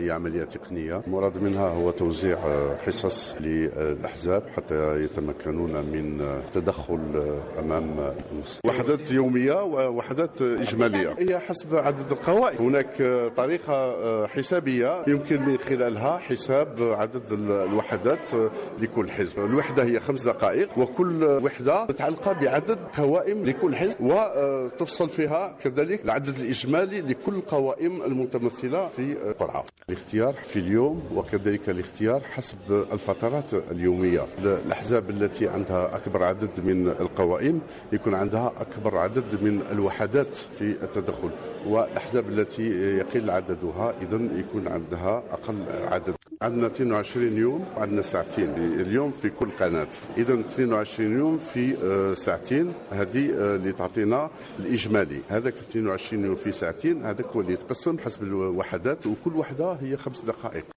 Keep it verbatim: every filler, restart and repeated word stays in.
هي عملية تقنية مراد منها هو توزيع حصص للأحزاب حتى يتمكنون من التدخل أمام النص. وحدات يومية ووحدات إجمالية هي حسب عدد القوائم. هناك طريقة حسابية يمكن من خلالها حساب عدد الوحدات لكل حزب. الوحدة هي خمس دقائق وكل وحدة متعلقة بعدد قوائم لكل حزب وتفصل فيها كذلك العدد الإجمالي لكل القوائم المتمثلة في قرعة. الاختيار في اليوم وكذلك الاختيار حسب الفترات اليومية. الأحزاب التي عندها أكبر عدد من القوائم يكون عندها أكبر عدد من الوحدات في التدخل، والأحزاب التي يقل عددها إذن يكون عندها أقل عدد. عندنا اثنين وعشرين يوم وعندنا ساعتين اليوم في كل قناة، إذن اثنين وعشرين يوم في ساعتين هذه اللي تعطينا الإجمالي. هذاك اثنين وعشرين يوم في ساعتين هذاك هو اللي يتقسم حسب الوحدات وكل وحدة هي خمس دقائق.